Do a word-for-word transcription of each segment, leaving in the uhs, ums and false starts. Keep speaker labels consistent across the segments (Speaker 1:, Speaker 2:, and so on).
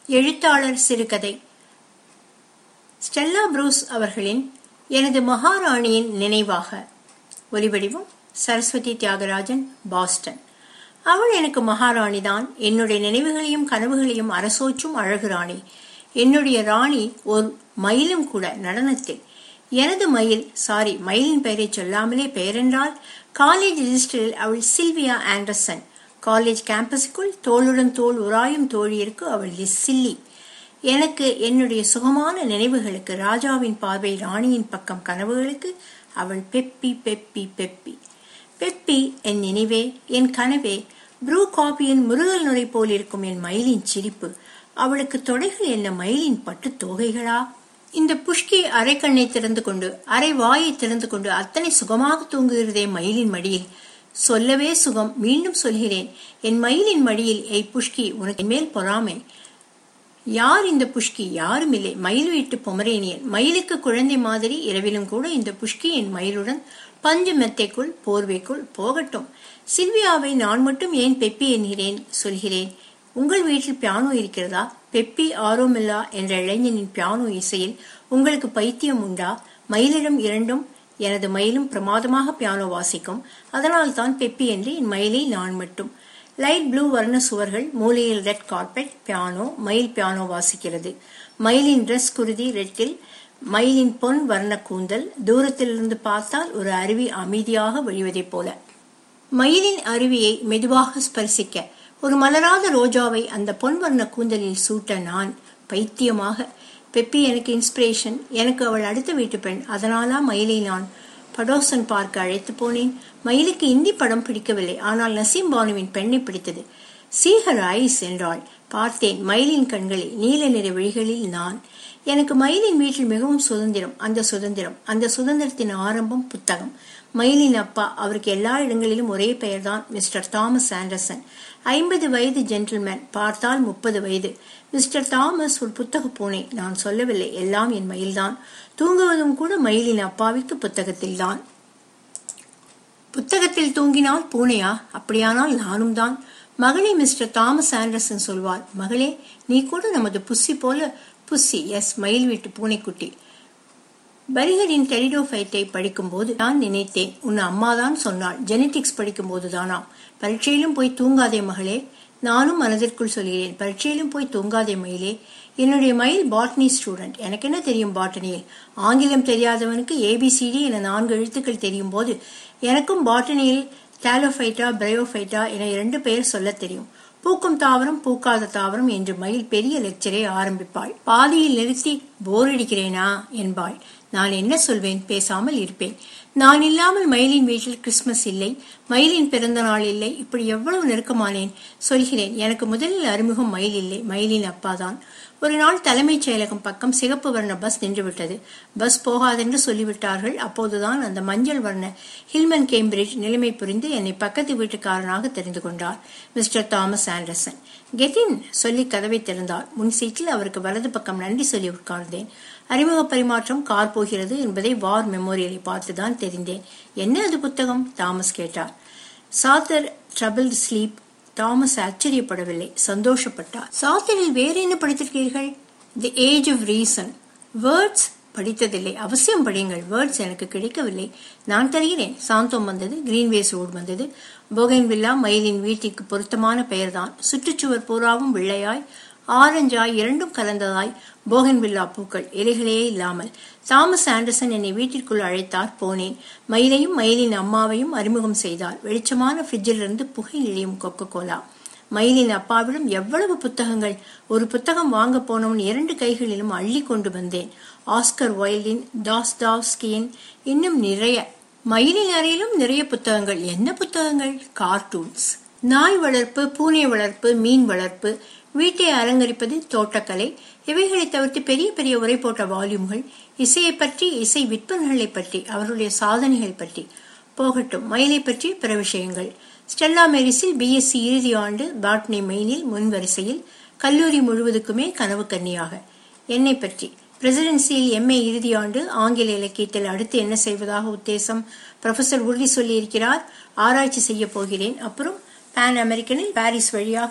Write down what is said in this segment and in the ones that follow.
Speaker 1: எழுத்தாளர் சிறுகதை. Stella Bruce அவர்களின் எனது மகாராணியின் நினைவாக. ஒலிவடிவம் சரஸ்வதி தியாகராஜன், பாஸ்டன். அவள் எனக்கு மகாராணிதான். என்னுடைய நினைவுகளையும் கனவுகளையும் அரசோச்சும் அழகு ராணி. என்னுடைய ராணி ஒரு மயிலும் கூட நடனத்தில். எனது மயில், சாரி மயிலின் பெயரை சொல்லாமலே பெயரென்றால், காலேஜ் ரிஜிஸ்டரில் அவள் சில்வியா ஆண்டர்சன். காலேஜ் கேம்பஸுக்குள் தோளுடன் தோள் உராயும் தோழியிற்கு அவள் சில்லி. எனக்கு என்னுடைய சுகமான நினைவுகளுக்கு, ராஜாவின் பார்வை ராணியின் பக்கம் கனவுகளுக்கு அவள் பெப்பி பெப்பி பெப்பி பெப்பி. என் நினைவே, என் கனவே. ப்ரூ காபியின் முருகல் நுரை போல் இருக்கும் என் மயிலின் சிரிப்பு. அவளுக்கு தொடைகள் என்ன மயிலின் பட்டு தோகைகளா? இந்த புஷ்கி அரை கண்ணை திறந்து கொண்டு அரை வாயை திறந்து கொண்டு அத்தனை சுகமாக தூங்குகிறதே மயிலின் மடியில். சொல்லவே சுகம். மீண்டும் சொல்கிறேன், என் மயிலின் மடியில். ஏய் புஷ்கி, உனக்கு மேல் பொறாமை. யார் இந்த புஷ்கி? யாரும் இல்லை, மயில் வீட்டு பொமரேனியன். மயிலுக்கு குழந்தை மாதிரி. இரவிலும் கூட இந்த புஷ்கி என் மயிலுடன் பஞ்சு மெத்தைக்குள் போர்வைக்குள் போகட்டும். சில்வியாவை நான் மட்டும் ஏன் பெப்பி என்கிறேன் சொல்கிறேன். உங்கள் வீட்டில் பியானோ இருக்கிறதா? பெப்பி ஆரோமில்லா என்ற இளைஞனின் பியானோ இசையில் உங்களுக்கு பைத்தியம் உண்டா? மயிலிடம் இரண்டும். எனது மயிலும் பிரமாதமாக பியானோ வாசிக்கும். அதனால் தான் பெப்பி என்று என் மயிலை நான் மட்டும். லைட் ப்ளூ வர்ண சுவர்கள், மூலையில் ரெட் கார்பெட், பியானோ. மயில் பியானோ வாசிக்கிறது. மயிலின் டிரெஸ் குருதி ரெட்டில், மயிலின் பொன் வர்ண கூந்தல். தூரத்திலிருந்து பார்த்தால் ஒரு அருவி அமைதியாக வழிவதைப் போல. மயிலின் அருவியை மெதுவாக ஸ்பரிசிக்க, ஒரு மலராத ரோஜாவை அந்த பொன் வர்ண கூந்தலில் சூட்ட நான் பைத்தியமாக. பெப்பி எனக்கு இன்ஸ்பிரேஷன். எனக்கு அவள் அடுத்த வீட்டு பெண். அதனாலா மயிலை நான் படோசன் பார்க்க அழைத்து போனேன். மயிலுக்கு இந்தி படம் பிடிக்கவில்லை, ஆனால் நசீம் பானுவின் பெண்ணை பிடித்தது. சீஹர் ஐஸ் என்றாள். பார்த்தேன் மயிலின் கண்களில், நீல நிற விழிகளில் நான். எனக்கு மயிலின் வீட்டில் மிகவும் சுதந்திரம். அந்த சுதந்திரம் அந்த சுதந்திரத்தின் ஆரம்பம் புத்தகம். மயிலின் அப்பா, அவருக்கு எல்லா இடங்களிலும் ஒரே பெயர்தான், மிஸ்டர் தாமஸ் ஆண்டர்சன். ஐம்பது வயது ஜென்டில்மேன், பார்த்தால் முப்பது வயது. மிஸ்டர் தாமஸ் ஒரு புத்தக பூனை. நான் சொல்லவில்லை, எல்லாம் என் மயில்தான். தூங்குவதும் கூட மயிலின் அப்பாவிற்கு புத்தகத்தில் தான். புத்தகத்தில் தூங்கினால் பூனையா? அப்படியானால் நானும் தான். மகளே, மிஸ்டர் தாமஸ் ஆண்டர்சன் சொல்வார், மகளே நீ கூட நமது புஸ்ஸி போல. புஸ்ஸி, எஸ், மயில் வீட்டு பூனைக்குட்டி. பரிகரின் டெரிடோஃபைட்டை படிக்கும் போது நான் நினைத்தேன், உன் அம்மாதான் சொன்னாள். ஜெனட்டிக்ஸ் படிக்கும் போதுதானாம். பரீட்சையிலும் போய் தூங்காதே மகளே. நானும் மனதிற்குள் சொல்கிறேன், பரீட்சையிலும் போய் தூங்காதே மயிலே. என்னுடைய மயில் பாட்னி ஸ்டூடெண்ட். எனக்கு என்ன தெரியும் பாட்டனியில்? ஆங்கிலம் தெரியாதவனுக்கு ஏபிசிடி என நான்கு எழுத்துக்கள் தெரியும் போது எனக்கும் பாட்டனியில் டாலோஃபைட்டா பிரயோஃபைட்டா என இரண்டு பெயர் சொல்ல தெரியும். பூக்கும் தாவரம், பூக்காத தாவரம் என்று மயில் பெரிய லெக்சரை ஆரம்பிப்பாள். பாதியில் நிறுத்தி போர் அடிக்கிறேனா என்பாள். நான் என்ன சொல்வேன்? பேசாமல் இருப்பேன். நான் இல்லாமல் மயிலின் வீட்டில் கிறிஸ்துமஸ் இல்லை, மயிலின் பிறந்த நாள் இல்லை. இப்படி எவ்வளவு நெருக்கமானேன் சொல்கிறேன். எனக்கு முதலில் அறிமுகம் மயில் இல்லை, மயிலின் அப்பாதான். ஒரு நாள் தலைமைச் செயலகம் பக்கம் சிகப்பு வர்ண பஸ் நின்றுவிட்டது. பஸ் போகாதென்று சொல்லிவிட்டார்கள். அப்போதுதான் அந்த மஞ்சள் வர்ண ஹில்மன் கேம்பிரிட்ஜ் நிலைமை புரிந்து என்னை பக்கத்து வீட்டுக்காரனாக தெரிந்து கொண்டார். Mister Thomas Anderson. கெட்டின் சொல்லி கதவை திறந்தார். முன் சீட்டில் அவருக்கு வலது பக்கம் நன்றி சொல்லி உட்கார்ந்தேன். அறிமுக பரிமாற்றம் கார் போகிறது என்பதை வார் மெமோரியலை பார்த்துதான் தெரிந்தேன். என்ன அது புத்தகம்? தாமஸ் கேட்டார். Sartre troubled sleep. தாமஸ் ஆச்சரியப்படவில்லை, சந்தோஷப்பட்டார். சாத்தரில் வேற என்ன படித்திருக்கீர்கள்? The age of reason. Words படித்ததில்லை. அவசியம் படியுங்கள். வேர்ட்ஸ் எனக்கு கிடைக்கவில்லை. நான் தருகிறேன். சாந்தோம் வந்தது, கிரீன்வேஸ் ரோடு வந்தது. போகன்வில்லா மயிலின் வீட்டிற்கு பொருத்தமான பெயர்தான். சுற்றுச்சுவர் பூராவும் வெள்ளையாய் ஆரஞ்சாய் இரண்டும் கலந்ததாய் போகன்வில்லா பூக்கள், இலைகளே இல்லாமல். தாமஸ் ஆண்டர்சன் என்னை வீட்டிற்குள் அழைத்தார். போனேன். மயிலையும் மயிலின் அம்மாவையும் அறிமுகம் செய்தார். வெளிச்சமான ஃப்ரிட்ஜிலிருந்து புகை நிலையும் கொக்கோ கோலா. மயிலின் அப்பாவிடம் எவ்வளவு புத்தகங்கள்! ஒரு புத்தகம் வாங்க போனவன் இரண்டு கைகளிலும் அள்ளி கொண்டு வந்தேன். ஆஸ்கர் வைல்டின், டாஸ்டாவ்ஸ்கியின், இன்னும் நிறைய. மயிலின் அறையிலும் நிறைய புத்தகங்கள். என்ன புத்தகங்கள்? கார்ட்டூன்ஸ். நாய் வளர்ப்பு, பூனை வளர்ப்பு, மீன் வளர்ப்பு, வீட்டை அலங்கரிப்பது, தோட்டக்கலை, இவைகளை தவிர்த்து பெரிய பெரிய உரை போட்ட வால்யூம்கள். இசையை பற்றி, இசை விற்பனைகளை பற்றி, அவருடைய சாதனைகள் பற்றி. போகட்டும், மயிலை பற்றி பிற விஷயங்கள். ஸ்டெல்லா மேரிஸில் பிஎஸ்சி இறுதி ஆண்டு, பாட்னி மெயினில் முன்வரிசையில், கல்லூரி முழுவதுக்குமே கனவு கன்னியாக. என்னை பற்றி பிரசிடென்சியில் எம்ஏ இறுதி ஆண்டு, ஆங்கில இலக்கியத்தில் அடுத்து என்ன செய்வதாக உத்தேசம்? ப்ரொஃபசர் உறுதி சொல்லி இருக்கிறார். ஆராய்ச்சி செய்ய போகிறேன். அப்புறம் பான் அமெரிக்கனில் பாரிஸ் வழியாக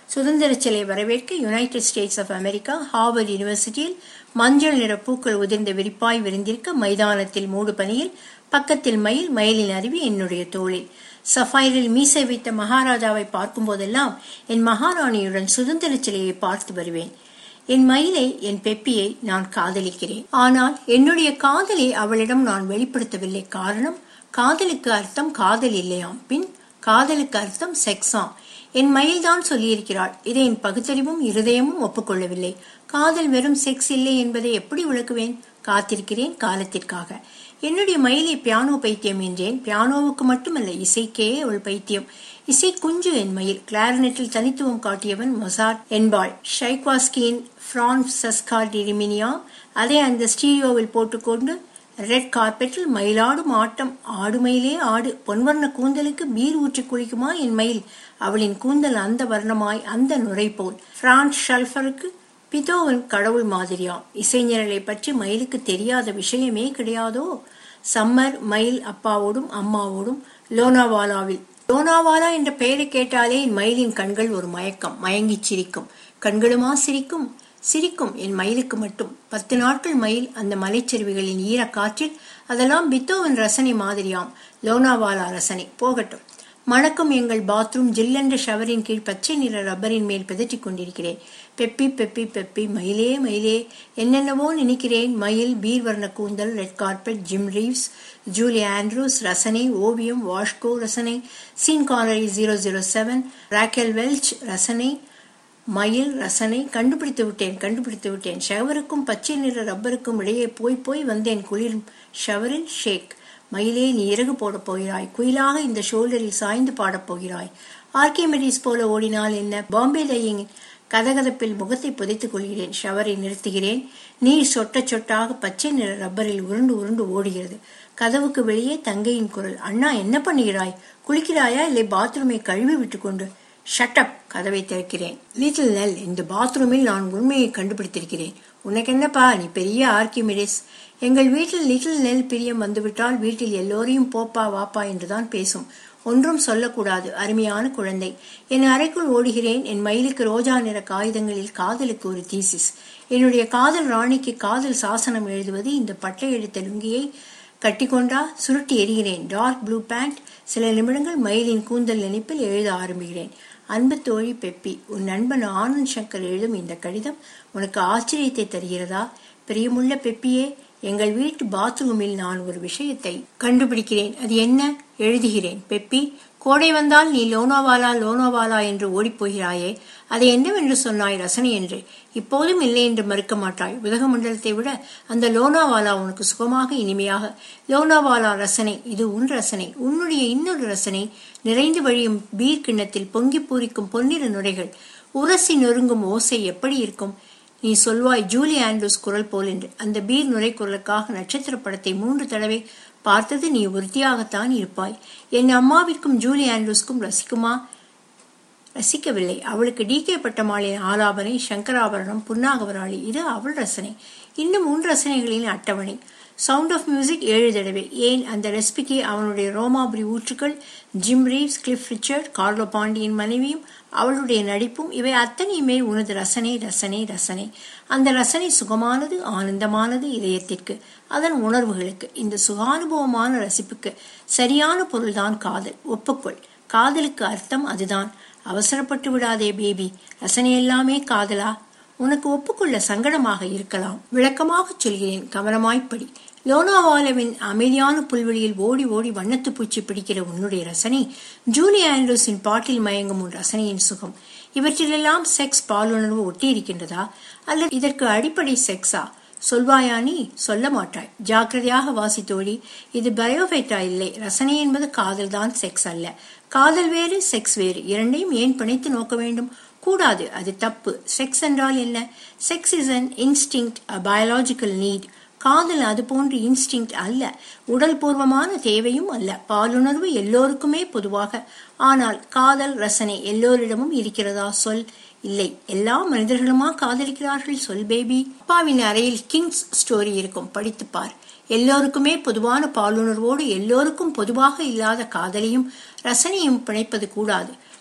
Speaker 1: சுதந்திர சிலை வரவேற்க United States of America Harvard யூனிவர்சிட்டியில் மஞ்சள் நிற பூக்கள் உதிர்ந்த விரிப்பாய் விரிந்திருக்க மைதானத்தில் மூடு பனியில் பக்கத்தில் மயில், மயிலின் அருவி என்னுடைய தோளில். சஃபைரில் மீசை வைத்த மகாராஜாவை பார்க்கும் போதெல்லாம் என் மகாராணியுடன் சுதந்திர சிலையை பார்த்து வருவேன். என் மயிலை, என் பெப்பியை நான் காதலிக்கிறேன். ஆனால் என்னுடைய காதலை அவளிடம் நான் வெளிப்படுத்தவில்லை. காரணம், காதலுக்கு அர்த்தம் காதல் இல்லையாம், பின் காதலுக்கு அர்த்தம் செக்ஸாம். என் மயில்தான் சொல்லியிருக்கிறாள். இதை என் பகுத்தறிவும் இருதயமும் ஒப்புக்கொள்ளவில்லை. காதல் வெறும் செக்ஸ் இல்லை என்பதை எப்படி விளக்குவேன்? காத்திருக்கிறேன் காலத்திற்காக. என்னுடைய மயிலை பியானோ பைத்தியம் என்றேன். பியானோவுக்கு மட்டுமல்ல, இசைக்கே அவள் பைத்தியம். இசை குஞ்சு என் மயில். கிளாரினெட்டில் தனித்துவம் காட்டியவன் மொசார்ட் என்பாள். ஷைக்வாஸ்கியின் பிரான்ஸ் சஸ்கா டிரிமினியா அதை அந்த ஸ்டீரியோவில் போட்டுக்கொண்டு ரெட் கார்பெட்டில் மயிலாடும் ஆட்டம். ஆடு மயிலே ஆடு. பொன்வர்ண கூந்தலுக்கு பீர் ஊற்றி குளிக்குமா என் மயில்? அவளின் கூந்தல் அந்த வர்ணமாய், அந்த நுரை போல். பிரான்ஸ் ஷல்ஃபருக்கு பிதோவன் கடவுள் மாதிரியாம். இசைஞரலை பற்றி மயிலுக்கு தெரியாத விஷயமே கிடையாதோ? சம்மர் மயில் அப்பாவோடும் அம்மாவோடும் லோனாவாலாவில். லோனாவாலா என்ற பெயரை கேட்டாலே என் மயிலின் கண்கள் ஒரு மயக்கம், மயங்கி சிரிக்கும். கண்களுமா சிரிக்கும்? சிரிக்கும் என் மயிலுக்கு மட்டும். பத்து நாட்கள் மயில் அந்த மலைச்சரிவுகளின் ஈர காற்றில். அதெல்லாம் பித்தோவன் ரசனை மாதிரியாம். லோனாவாலா ரசனை போகட்டும். மணக்கும் எங்கள் பாத்ரூம். ஜில்லென்ற ஷவரின் கீழ் பச்சை நிற ரப்பரின் மேல் பிதற்றிக் கொண்டிருக்கிறேன். பெப்பி பெப்பி பெப்பி, மயிலே மயிலே, என்னென்னவோ நினைக்கிறேன். மயில், பீர் வர்ண கூந்தல், red carpet, Jim Reeves, Julie Andrews ரசனை, ஓவியம், வாஷ்கோ ரசனை, Sean Connery zero zero seven, Raquel Welch ரசனை, மயில் ரசனை. கண்டுபிடித்து விட்டேன் கண்டுபிடித்து விட்டேன். ஷவருக்கும் பச்சை நிற ரப்பருக்கும் இடையே போய் போய் வந்தேன். குளிரும் ஷவரில் ஷேக். மயிலே, நீ இறகு போடப் போகிறாய். குயிலாக இந்த ஷோல்டரில் சாய்ந்து பாடப் போகிறாய். ஆர்கிமெடிஸ் போல ஓடினால் என்ன? பாம்பே டையிங் கதகதப்பில் முகத்தை புதைத்துக் கொள்கிறேன். ஷவரை நிறுத்துகிறேன். நீர் சொட்ட சொட்டாக பச்சை நிற ரப்பரில் உருண்டு உருண்டு ஓடுகிறது. கதவுக்கு வெளியே தங்கையின் குரல். அண்ணா, என்ன பண்ணுகிறாய்? குளிக்கிறாயா இல்லை பாத்ரூமை கழுவி விட்டு கொண்டு? ஷட்டப். கதவை திறக்கிறேன். லிட்டில் நெல், இந்த பாத்ரூமில் நான் உண்மையை கண்டுபிடித்திருக்கிறேன். உனக்கு என்னப்பா, நீ பெரிய ஆர்கிமெடிஸ். எங்கள் வீட்டில் லிட்டில் நெல் பிரியம் வந்துவிட்டால் வீட்டில் எல்லோரையும் போப்பா வாப்பா என்றுதான் பேசும். ஒன்றும் சொல்லக்கூடாது. அருமையான குழந்தை. என் அறைக்குள் ஓடுகிறேன். என் மயிலுக்கு ரோஜா நிற காகிதங்களில் காதலுக்கு ஒரு தீசிஸ். என்னுடைய காதல் ராணிக்கு காதல் சாசனம் எழுதுவது. இந்த பட்டை எடுத்த லுங்கியை கட்டிக்கொண்டா சுருட்டி எறிகிறேன். Dark blue pant. சில நிமிடங்கள் மயிலின் கூந்தல் நினைப்பில் எழுத ஆரம்பிக்கிறேன். அன்பு தோழி பெப்பி, உன் நண்பன் ஆனந்த் சங்கர் எழுதும் இந்த கடிதம் உனக்கு ஆச்சரியத்தை தருகிறதா? பிரியமுள்ள பெப்பியே, எங்கள் வீட்டு பாத்ரூமில் நான் ஒரு விஷயத்தை கண்டுபிடிக்கிறேன். அது என்ன? எழுதுகிறேன். பெப்பி, கோடை வந்தால் நீ லோனாவாலா லோனாவாலா என்று ஓடிப்போகிறாயே, அதை என்னவென்று சொன்னாய்? ரசனை என்று. இப்போதும் இல்லை என்று மறுக்க மாட்டாய். உதகமண்டலத்தை விட அந்த லோனாவாலா உனக்கு சுகமாக இனிமையாக. லோனாவாலா ரசனை. இது உன் ரசனை. உன்னுடைய இன்னொரு ரசனை. நிறைந்து வழியும் பீர் கிண்ணத்தில் பொங்கி பூரிக்கும் பொன்னிற நுரைகள். உரசி நொறுங்கும் ஓசை எப்படி இருக்கும்? நீ சொல்வாய் ஜூலி ஆண்ட்ரூஸ் குரல் போல் என்று. அந்த பீர் நுரை குரலுக்காக நட்சத்திர படத்தை மூன்று தடவை பார்த்தது நீ உறுதியாகத்தான் இருப்பாய். என் அம்மாவிற்கும் ஜூலி ஆண்ட்ரூஸ்க்கும் ரசிக்குமா? ரசிக்கவில்லை. அவளுக்கு டி கே பட்டமாளின் ஆலாபனை, சங்கராபரணம், புன்னாகவராளி. இது அவள் ரசனை. இன்னும் மூன்று ரசனைகளின் அட்டவணை. சவுண்ட் ஆஃப் மியூசிக் ஏழு தடவை. ஏன் அந்த ரெசிபிக்கு அவனுடைய ரோமாபுரி ஊற்றுக்கள், Jim Reeves, Cliff Richard, Carlo பாண்டியின் மனைவியும் அவளுடைய நடிப்பும், இவை அத்தனையுமே உனது ரசனை ரசனை ரசனை. அந்த ரசனை சுகமானது, ஆனந்தமானது இதயத்திற்கு, அதன் உணர்வுகளுக்கு. இந்த சுகானுபவமான ரசிப்புக்கு சரியான பொருள்தான் காதல். ஒப்புக்கொள். காதலுக்கு அர்த்தம் அதுதான். அவசரப்பட்டு விடாதே பேபி. ரசனை எல்லாமே காதலா? உனக்கு ஒப்புக்கொள்ள சங்கடமாக இருக்கலாம். விளக்கமாக சொல்கிறேன், கவனமாய்ப்படி. லோனாவாலாவின் அமைதியான புல்வெளியில் ஓடி ஓடி வண்ணத்து பூச்சி பிடிக்கிற உன்னுடைய ரசனை, ஜூலி ஆண்ட்ரூஸின் பாட்டில் மயங்கும் உன் ரசனையின் சுகம். இவற்றிலெல்லாம் செக்ஸ் பாலுணர்வு ஒட்டி இருக்கின்றதா? அல்லது இதற்கு அடிப்படை செக்ஸா? சொல்வாயா நீ? சொல்ல மாட்டாய். ஜாக்கிரதையாக வாசித்தோடி. இது பயோஃபைட்டா இல்லை. ரசனை என்பது காதல் தான், செக்ஸ் அல்ல. காதல் வேறு, செக்ஸ் வேறு. இரண்டையும் ஏன் பிணைத்து நோக்க வேண்டும்? கூடாது. அது தப்பு. செக்ஸ் என்றால் என்ன? Sex is an instinct, a biological need. காதல் அது போன்று இன்ஸ்டிங்க்ட் அல்ல, உடல் பூர்வமான தேவையும் அல்ல. பாலுணர்வு எல்லோருக்குமே பொதுவாக. ஆனால் காதல் ரசனை எல்லோரிடமும் இருக்கிறதா? சொல். இல்லை. எல்லா மனிதர்களுமா காதலிக்கிறார்கள்? சொல் பேபி. அப்பாவின் அறையில் கிங்ஸ் ஸ்டோரி இருக்கும், படித்துப்பார். எல்லோருக்குமே பொதுவான பாலுணர்வோடு எல்லோருக்கும் பொதுவாக இல்லாத காதலையும் ரசனையும் பிணைப்பது கூடாது.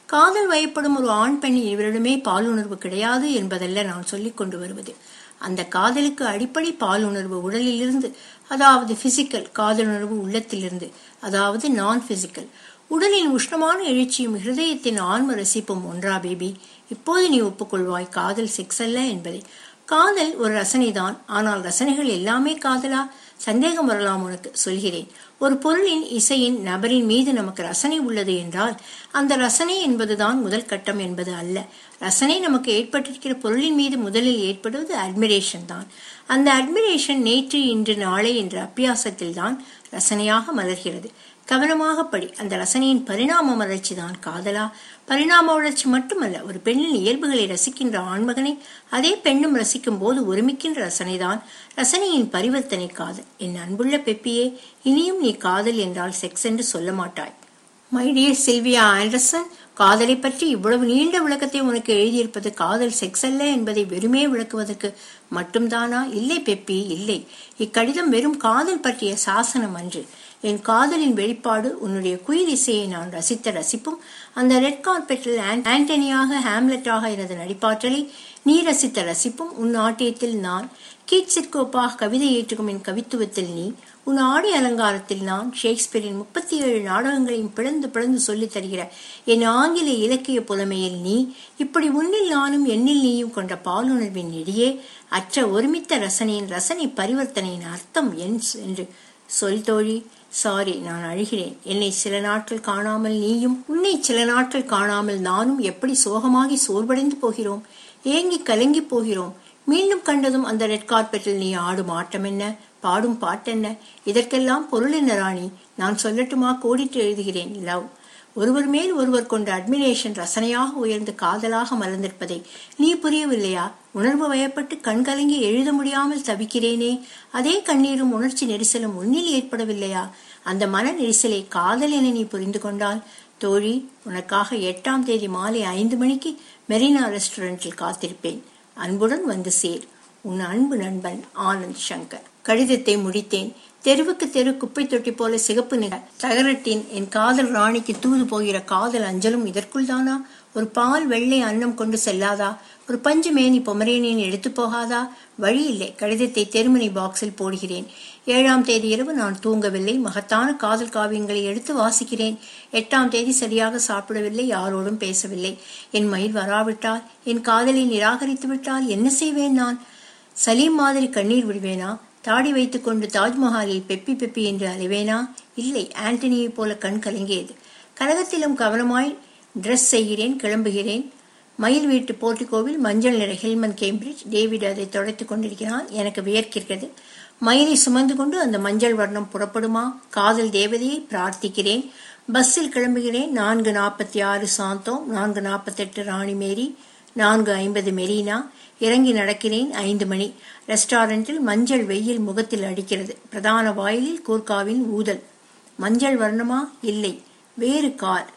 Speaker 1: காதல் வயப்படும் ஒரு ஆண் பெண் இவரிடமே பாலுணர்வு கிடையாது என்பதல்ல நான் சொல்லிக் கொண்டு வருவது. அந்த காதலுக்கு அடிப்படை பாலுணர்வு உடலிலிருந்து, அதாவது பிசிக்கல். காதலுணர்வு உள்ளத்திலிருந்து, அதாவது நான் பிசிக்கல். உடலின் உஷ்ணமான எழுச்சியும் ஹிருதயத்தின் ஆன்ம ரசிப்பும் ஒன்றா பேபி? இப்போது நீ ஒப்புக்கொள்வாய் காதல் செக்ஸ் அல்ல என்பதை. காதல் ஒரு ரசனை தான். ஆனால் ரசனைகள் எல்லாமே காதலா? சந்தேகம் வரலாம் உனக்கு. சொல்கிறேன். ஒரு பொருளின், இசையின், நபரின் மீது நமக்கு ரசனை உள்ளது என்றால் அந்த ரசனை என்பதுதான் முதல் கட்டம் என்பது அல்ல. ரசனை நமக்கு ஏற்பட்டிருக்கிற பொருளின் மீது முதலில் ஏற்படுவது அட்மிரேஷன் தான். அந்த அட்மிரேஷன் நேற்று, இன்று, நாளை என்ற அப்பியாசத்தில் தான் ரசனையாக மலர்கிறது. கவனமாக படி. அந்த ரசனையின் பரிணாம வளர்ச்சி தான் காதலா? பரிணாம வளர்ச்சி மட்டுமல்ல. ஒரு பெண்ணின் இயல்புகளை ரசிக்கின்ற ஆண்மகனை அதே பெண்ணும் ரசிக்கும் போது ஒருமிக்கின்ற ரசனைதான் ரசனையின் பரிவர்த்தனை காதல். என் அன்புள்ள பெப்பியே, இனியும் நீ காதல் என்றால் செக்ஸ் என்று சொல்ல மாட்டாய். மை டியர் சில்வியா ஆண்டர்சன், காதலை பற்றி இவ்வளவு நீண்ட விளக்கத்தை உனக்கு எழுதியிருப்பது காதல் செக்ஸ் அல்ல என்பதை வெறுமே விளக்குவதற்கு மட்டும்தானா? இல்லை பெப்பி, இல்லை. இக்கடிதம் வெறும் காதல் பற்றிய சாசனம் அன்று. என் காதலின் வெளிப்பாடு உன்னுடைய குயில் இசையை நான் ரசித்த ரசிப்பும், அந்த ரெட் கார்பெட்டில் ஆண்டனியாக, ஹாம்லெட்டாக எனது நடிப்பாற்றலை நீ ரசித்த ரசிப்பும், உன் நாட்டியத்தில் நான், கீட்ஸிற்கோப்பாக கவிதை ஏற்றுக்கும் என் கவித்துவத்தில் நீ, உன் ஆடை அலங்காரத்தில் நான், ஷேக்ஸ்பியரின் முப்பத்தி ஏழு நாடகங்களையும் பிளந்து பிளந்து சொல்லித் தருகிற என் ஆங்கில இலக்கிய புலமையில் நீ, இப்படி உன்னில் நானும் என்னில் நீயும் கொண்ட பாலுணர்வின் இடையே அற்ற ஒருமித்த ரசனையின் ரசனை பரிவர்த்தனையின் அர்த்தம் என் என்று சொல் தோழி. சாரி, நான் அழுகிறேன். என்னை சில நாட்கள் காணாமல் நீயும், உன்னை சில நாட்கள் காணாமல் நானும் எப்படி சோகமாகி சோர்வடைந்து போகிறோம், ஏங்கி கலங்கி போகிறோம். மீண்டும் கண்டதும் அந்த ரெட் கார்பெட்டில் நீ ஆடும் ஆட்டம் என்ன, பாடும் பாட்டென்ன, இதற்கெல்லாம் பொருள் என்ன ராணி? நான் சொல்லட்டுமா? கோடிட்டு எழுதுகிறேன். லவ். ஒருவர் மேல் ஒருவர் கொண்ட அட்மிரேஷன் ரசனையாக உயர்ந்து காதலாக மலர்ந்திருப்பதை நீ புரியவில்லையா? உணர்வு வயப்பட்டு கண்கலங்கி எழுத முடியாமல் தவிக்கிறேனே, அதே கண்ணீரும் உணர்ச்சி நெரிசலும் உன்னில் ஏற்படவில்லையா? அந்த மன நெரிசலை காதல் என நீ புரிந்து கொண்டால் தோழி, உனக்காக எட்டாம் தேதி மாலை ஐந்து மணிக்கு மெரினா ரெஸ்டாரண்டில் காத்திருப்பேன். அன்புடன் வந்து சேர். உன் அன்பு நண்பன் ஆனந்த் சங்கர். கடிதத்தை முடித்தேன். தெருவுக்கு தெரு குப்பை தொட்டி போல சிகப்பு நிற தகரட்டின் என் காதல் ராணிக்கு தூது போகிற காதல் அஞ்சலும் இதற்குள் தானா? ஒரு பால் வெள்ளை அன்னம் கொண்டு செல்லாதா? ஒரு பஞ்சு மேனி பொமரேனியன் எடுத்து போகாதா? வழி இல்லை. கடிதத்தை தெருமணி பாக்ஸில் போடுகிறேன். ஏழாம் தேதி இரவு நான் தூங்கவில்லை. மகத்தான காதல் காவியங்களை எடுத்து வாசிக்கிறேன். எட்டாம் தேதி சரியாக சாப்பிடவில்லை, யாரோடும் பேசவில்லை. என் மயில் வராவிட்டால், என் காதலை நிராகரித்து விட்டால் என்ன செய்வேன் நான்? சலீம் மாதிரி கண்ணீர் விடுவேனா? தாடி வைத்துக் கொண்டு தாஜ்மஹாலில் பெப்பி பெப்பி என்று அலைவேனா? இல்லை. ஆண்டனியை போல கண் கலங்கியது. கனகத்திலும் கவனமாய் டிரெஸ் செய்கிறேன், கிளம்புகிறேன். மயில் வீட்டு போர்ட்டிகோவில் மஞ்சள் நிற ஹில்மன் கேம்பிரிட்ஜ். டேவிட் அதை தொடைத்துக் கொண்டிருக்கிறான். எனக்கு வியர்க்கிறது. மயிலை சுமந்து கொண்டு அந்த மஞ்சள் வர்ணம் புறப்படுமா? காதல் தேவதையை பிரார்த்திக்கிறேன். பஸ்ஸில் கிளம்புகிறேன். நான்கு நாற்பத்தி ஆறு சாந்தோம், நான்கு நாற்பத்தி எட்டு ராணிமேரி, நான்கு ஐம்பது மெரினா. இறங்கி நடக்கிறேன். ஐந்து மணி. ரெஸ்டாரண்டில் மஞ்சள் வெயில் முகத்தில் அடிக்கிறது. பிரதான வாயிலில் கூர்காவின் ஊதல். மஞ்சள் வர்ணமா? இல்லை, வேறு கார்.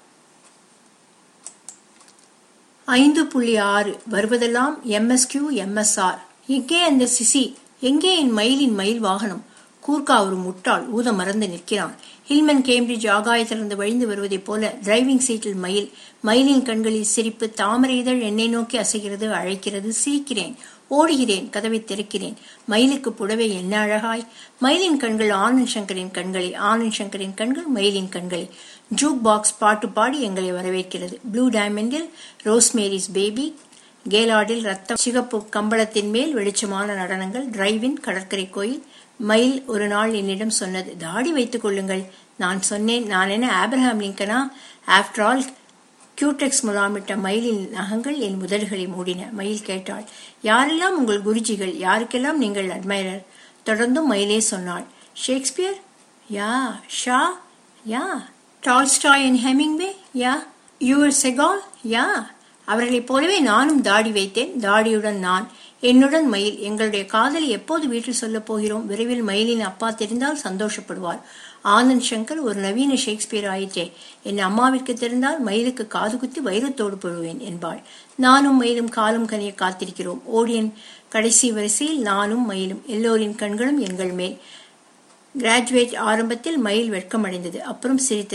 Speaker 1: ஐந்து புள்ளி ஆறு. வருவதெல்லாம் எம்எஸ்கியூ எம்எஸ்ஆர். எங்கே அந்த சிசி? எங்கே என் மயிலின் மயில் வாகனம்? கூர்கா ஒரு முட்டாள், ஊத மறந்து நிற்கிறான். ஹில்மன் கேம்பிரிட்ஜ் ஆகாயத்திலிருந்து வழிந்து வருவதைப் போல டிரைவிங் சீட்டில் மயில். மயிலின் கண்களில் சிரிப்பு. தாமரை இதழ் என்னை நோக்கி அசைகிறது, அழைக்கிறது. சிரிக்கிறேன், ஓடுகிறேன், கதவை திறக்கிறேன். மயிலுக்கு புடவை என்ன அழகாய்! மயிலின் கண்கள் ஆனந்த் சங்கரின் கண்களை, ஆனந்த் சங்கரின் கண்கள் மயிலின் கண்களை. ஜூக் பாக்ஸ் பாட்டு பாடி எங்களை வரவேற்கிறது. ப்ளூ டைமண்டில் ரோஸ்மேரிஸ் பேபி, கேலார்டில் ரத்தம் சிகப்பு கம்பளத்தின் மேல் வெளிச்சமான நடனங்கள். டிரைவின் கடற்கரை கோயில். மயில் ஒரு நாள் என்னிடம் சொன்னது, தாடி வைத்துக் கொள்ளுங்கள். நான் சொன்னேன், நான் என்ன ஆப்ரஹாம் லிங்கனா? ஆப்டர் ஆல், கியூடெக்ஸ் முலாமிட்ட மயிலின் நகங்கள் என் முதல்களை மூடின. மயில் கேட்டாள், யாரெல்லாம் உங்கள் குருஜிகள்? யாருக்கெல்லாம் நீங்கள் அட்மைரர்? தொடர்ந்தும் மயிலே சொன்னாள், Shakespeare, yeah. Shaw, yeah. Tolstoy and Hemingway, yeah. Your Segal, yeah. அவர்களைப் போலவே நானும் தாடி வைத்தேன். தாடியுடன் நான், என்னுடன் மயில். எங்களுடைய காதலை எப்போது வீட்டில் சொல்ல போகிறோம்? விரைவில் மயிலின் அப்பா தெரிந்தால் சந்தோஷப்படுவார். ஆனந்த் சங்கர் ஒரு நவீன ஷேக்ஸ்பியர் ஆயிற்றே. என் அம்மாவிற்கு தெரிந்தால் மயிலுக்கு காது குத்தி வைரத்தோடு போடுவேன் என்பாள். நானும் மயிலும் காலம் கனிய காத்திருக்கிறோம். ஓடியன் கடைசி வரிசையில் நானும் மயிலும். எல்லோரின் கண்களும் எங்கள் மேல். கிராஜுவேட் ஆரம்பத்தில் மயில் வெட்கமடைந்தது, அப்புறம் சிரித்தது.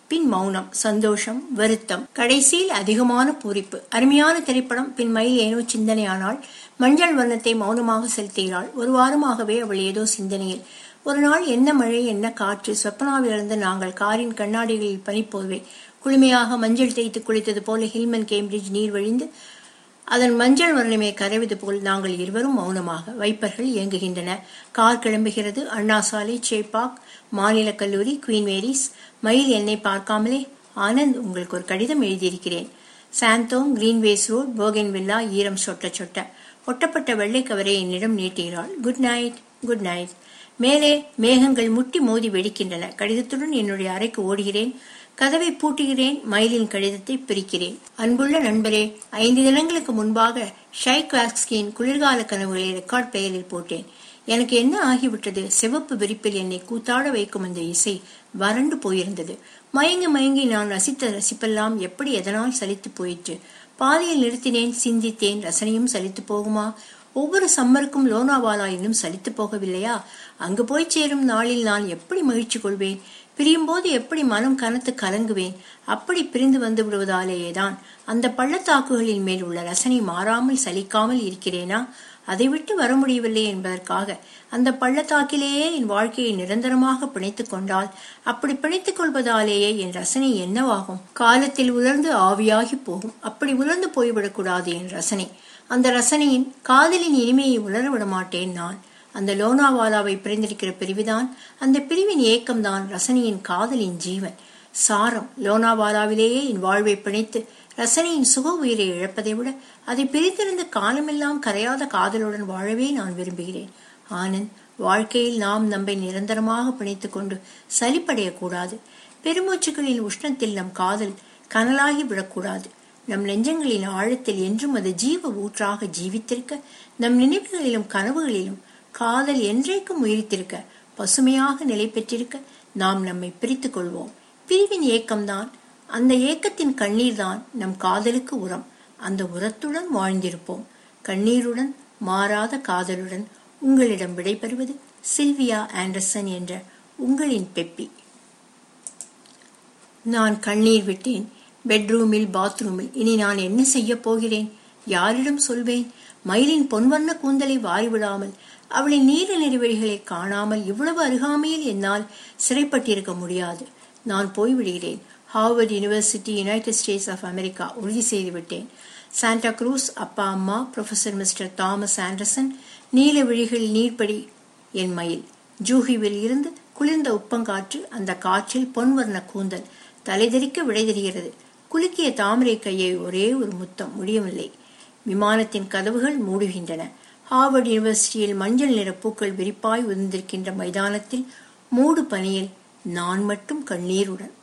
Speaker 1: பின் மௌனம், சந்தோஷம், வருத்தம், கடைசியில் அதிகமான பூரிப்பு. அருமையான திரைப்படம். பின் மயில் ஏனோ சிந்தனையானால். மஞ்சள் வண்ணத்தை மௌனமாக செலுத்துகிறாள். ஒரு வாரமாகவே அவள் ஏதோ சிந்தனையில். ஒரு நாள் என்ன மழை, என்ன காற்று. சொப்பனாவிலிருந்து நாங்கள் காரின் கண்ணாடிகளில் பனிப்போர்வை குளுமையாக மஞ்சள் தேய்த்து குளித்தது போல ஹில்மன் கேம்பிரிட்ஜ் நீர் வழிந்து அதன் மஞ்சள் வர்ணமே கரைவது போல் நாங்கள் இருவரும் மௌனமாக. வைப்பர்கள் இயங்குகின்றன. கார் கிளம்புகிறது. அண்ணா சாலை, சேப்பாக், மாநில கல்லூரி, குவீன் மேரிஸ். மயில் என்னை பார்க்காமலே, ஆனந்த், உங்களுக்கு ஒரு கடிதம் எழுதியிருக்கிறேன். Santhome, Greenways road, bougainvillea. ஈரம் சொட்ட சொட்ட. ஒட்டப்பட்ட வெள்ளை கவரை என்னிடம் நீட்டுகிறாள். Good night. Good night. மேலே மேகங்கள் முட்டி மோதி வெடிக்கின்றன. கடிதத்துடன் என்னுடைய அறைக்கு ஓடுகிறேன். கதவை பூட்டுகிறேன். மயிலின் கடிதத்தை பிரிக்கிறேன். அன்புள்ள நண்பரே, ஐந்து தினங்களுக்கு முன்பாக ஷைக்வாஸ்கியின் குளிர்கால கனவுகளை ரெக்கார்ட் பிளேயரில் போட்டேன். எனக்கு என்ன ஆகிவிட்டது? சிவப்பு விரிப்பில் என்னை கூத்தாட வைக்கும் அந்த இசை வறண்டு போயிருந்தது. மயங்கி மயங்கி நான் ரசித்த ரசிப்பெல்லாம் எப்படி எதனால் சலித்து போயிற்று. பாதியில் நிறுத்தினேன், சிந்தித்தேன். ரசனையும் சலித்து போகுமா? ஒவ்வொரு சம்மருக்கும் லோனாவாலா இன்னும் சலித்து போகவில்லையா? அங்கு போய் சேரும் நாளில் நான் எப்படி மகிழ்ச்சி கொள்வேன்? பிரியும் போது எப்படி மனம் கனத்து கலங்குவேன்? அப்படி பிரிந்து வந்து விடுவதாலேயேதான் அந்த பள்ளத்தாக்குகளின் மேல் உள்ள ரசனை மாறாமல் சலிக்காமல் இருக்கிறேனா? அதை விட்டு வர முடியவில்லை என்பதற்காக அந்த பள்ளத்தாக்கிலேயே என் வாழ்க்கையை நிரந்தரமாக பிணைத்துக் கொண்டால், அப்படி பிணைத்துக் கொள்வதாலேயே என் ரசனை என்னவாகும்? காலத்தில் உலர்ந்து ஆவியாகி போகும். அப்படி உலர்ந்து போய்விடக்கூடாது என் ரசனை. அந்த ரசனையின் காதலின் இனிமையை உணர விட மாட்டேன் நான். அந்த லோனாவாலாவை பிரிந்திருக்கிற பிரிவுதான், அந்த பிரிவின் ஏக்கம்தான் ரசனையின் காதலின் ஜீவன் சாரம். லோனாவாலாவிலேயே என் வாழ்வை பிணைத்து ரசனையின் சுக உயிரை இழப்பதை விட அதை பிரித்திருந்த காலமெல்லாம் கரையாத காதலுடன் வாழவே நான் விரும்புகிறேன். ஆனந்த், வாழ்க்கையில் நாம் நம்மை நிரந்தரமாக பிணைத்துக் கொண்டு சலிப்படையக்கூடாது. பெருமூச்சுகளின் உஷ்ணத்தில் நம் காதல் கனலாகி விடக்கூடாது. நம் நெஞ்சங்களின் ஆழத்தில் என்றும் அது ஜீவ ஊற்றாக ஜீவித்திருக்க, நம் நினைவுகளிலும் கனவுகளிலும் காதல் என்றைக்கும் உயிர்த்திருக்க, பசுமையாக நிலை பெற்றிருக்க நாம் நம்மை பிரித்துக் கொள்வோம். பிரிவின் ஏக்கம்தான், அந்த ஏக்கத்தின் கண்ணீர் தான் நம் காதலுக்கு உரம். அந்த உரத்துடன் வாழ்ந்திருப்போம். கண்ணீருடன் மாறாத காதலுடன் உங்களிடம் விடைபெறுவது சில்வியா ஆண்டர்சன் என்ற உங்களின் பெப்பி. நான் கண்ணீர் விட்டேன். பெட்ரூமில், பாத்ரூமில். இனி நான் என்ன செய்ய போகிறேன்? யாரிடம் சொல்வேன்? மயிலின் பொன்வண்ண கூந்தலை வாரிவிடாமல், அவளின் நீல நெறிவழிகளை காணாமல் இவ்வளவு அருகாமையில் என்னால் சிறைப்பட்டிருக்க முடியாது. நான் போய்விடுகிறேன். Harvard university, United States of America உறுதி செய்து விட்டேன். சாண்டா குரூஸ், அப்பா அம்மா, ப்ரொஃபசர் மிஸ்டர் தாமஸ் ஆண்டர்சன், நீல விழிகள் நீர்ப்படி என் மயில். ஜூஹிவில் இருந்து குளிர்ந்த உப்பங்காற்று. அந்த காற்றில் பொன்வர்ண கூந்தல் தலைதெறிக்க விடை தெரிகிறது. குலுக்கிய தாமரை கையை ஒரே ஒரு முத்தம். முடியவில்லை. விமானத்தின் கதவுகள் மூடுகின்றன. ஹார்வர்ட் யூனிவர்சிட்டியில் மஞ்சள் நிற பூக்கள் விரிப்பாய் உதிர்ந்திருக்கின்ற மைதானத்தில் மூடு பனியில் நான் மட்டும் கண்ணீருடன்.